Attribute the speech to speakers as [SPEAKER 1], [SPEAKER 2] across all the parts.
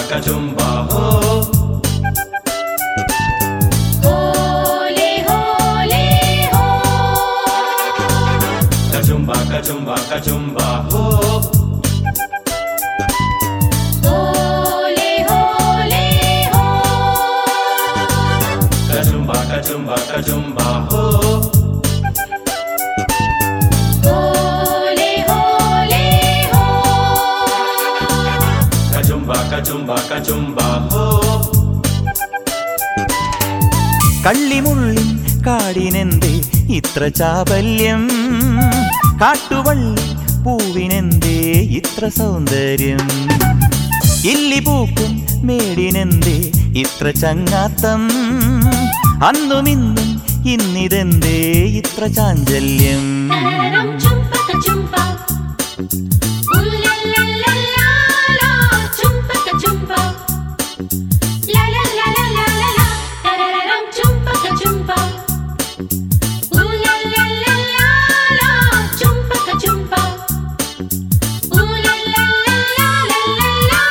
[SPEAKER 1] kachumba ho.
[SPEAKER 2] Hole hole ho.
[SPEAKER 1] Kachumba kachumba kachumba ho.
[SPEAKER 2] Hole hole ho.
[SPEAKER 1] Kachumba kachumba kachumba ho.
[SPEAKER 2] Hole hole ho.
[SPEAKER 1] Kachumba kachumba kachumba ho.
[SPEAKER 3] കള്ളിമുള്ളി കാടിനെന്തേ ഇത്ര ചാബല്യം, കാട്ടുവള്ളി പൂവിനെന്തേ ഇത്ര സൗന്ദര്യം, ഇല്ലിപൂക്കും മേടിനെന്തേ ഇത്ര ചങ്ങാത്തം, അന്നുമിന്നും ഇന്നിതെന്തേ ഇത്ര ചാഞ്ചല്യം.
[SPEAKER 2] Tararam chumpa kachumpa. Ooh la la la la la. Chumpa kachumpa. La la la la la la la. Tararam chumpa kachumpa. Ooh la la la la la. Chumpa kachumpa. Ooh la la la la la la la.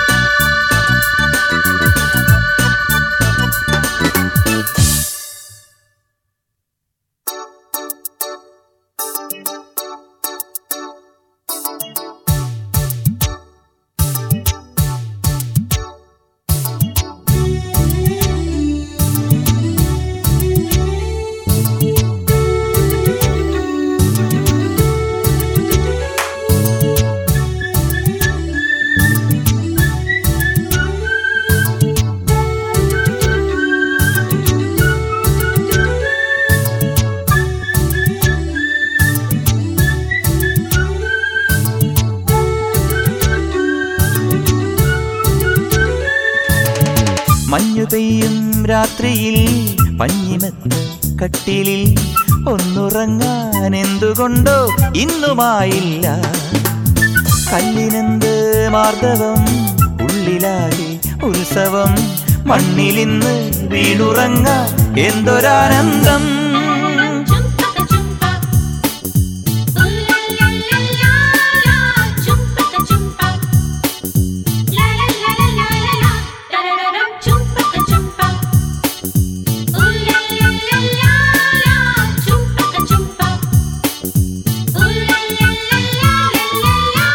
[SPEAKER 3] മഞ്ഞു പെയ്യും രാത്രിയിൽ പഞ്ഞിമെത്ത കട്ടിലിൽ ഒന്നുറങ്ങാൻ എന്തുകൊണ്ടോ ഇന്നുമായില്ല. കല്ലിനെന്ത് മാർദ്ദവം, ഉള്ളിലാകെ ഉത്സവം, മണ്ണിലിന്ന് വീണുറങ്ങാൻ എന്തൊരാനന്ദം.
[SPEAKER 2] Chumpa kachumpa. Ooh la la la la la. Chumpa kachumpa. La la la la la la la. Tararam chumpa kachumpa. Ooh la la la la la. Chumpa kachumpa. Ooh la la la la la la.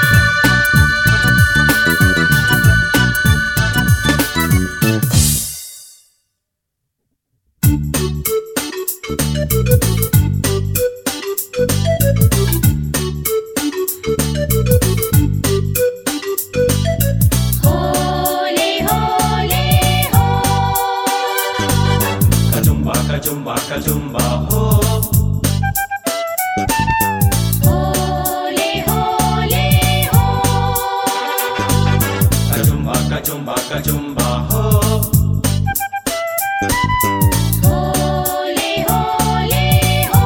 [SPEAKER 2] Hole hole ho.
[SPEAKER 1] Kachumba kachumba kachumba ho.
[SPEAKER 2] Hole hole ho.
[SPEAKER 1] Kachumba kachumba kachumba ho.
[SPEAKER 2] Hole hole ho.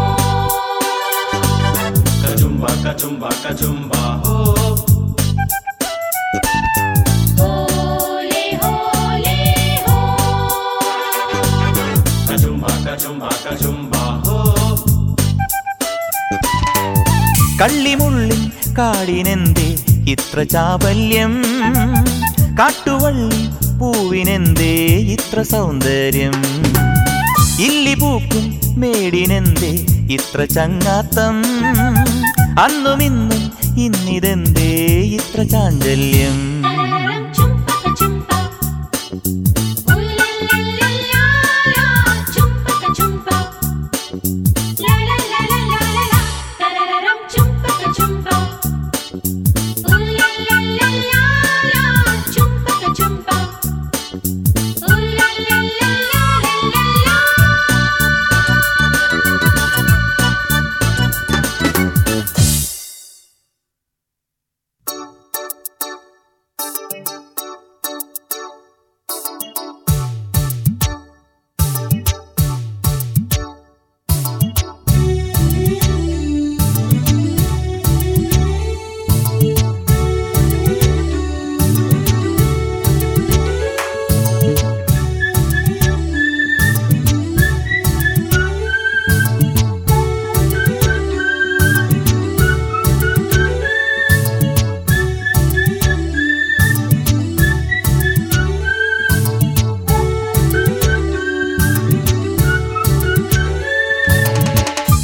[SPEAKER 1] Kachumba kachumba kachumba ho.
[SPEAKER 2] Hole hole ho.
[SPEAKER 1] Kachumba kachumba kachumba ho.
[SPEAKER 3] കള്ളിമുള്ളി കാടിനെന്തേ ഇത്ര ചാബല്യം, കാട്ടുവള്ളി പൂവിനെന്തേ ഇത്ര സൗന്ദര്യം, ഇല്ലിപൂക്കും മേടിനെന്തേ ഇത്ര ചങ്ങാത്തം, അന്നുമിന്നും ഇന്നിതെന്തേ ഇത്ര ചാഞ്ചല്യം.
[SPEAKER 2] Tararam chumpa kachumpa. Ooh la la la la la. Chumpa kachumpa. La la la la la la la. Tararam chumpa kachumpa. Ooh la la la la la. Chumpa kachumpa. Ooh la la la la la la la.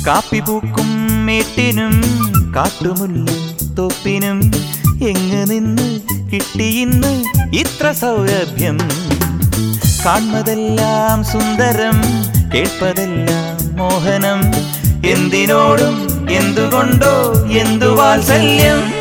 [SPEAKER 3] കാപ്പി പൂക്കും മേട്ടിനും കാട്ടുമുല്ലും തൊപ്പിനും എങ്ങ് നിന്ന് കിട്ടിയിന്ന് ഇത്ര സൗരഭ്യം കാൺമതെല്ലാം സുന്ദരം കേൾപ്പതെല്ലാം മോഹനം എന്തിനോടും എന്തുകൊണ്ടോ എന്തു വാത്സല്യം